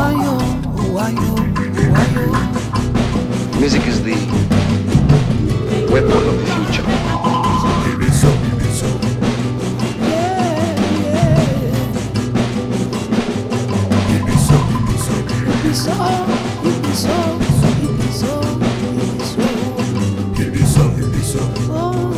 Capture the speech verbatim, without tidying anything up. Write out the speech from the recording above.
Music is the weapon of the future. Maybe so, maybe so. Maybe so, maybe so. Maybe so, maybe so. Maybe so, maybe so. Maybe so, maybe so.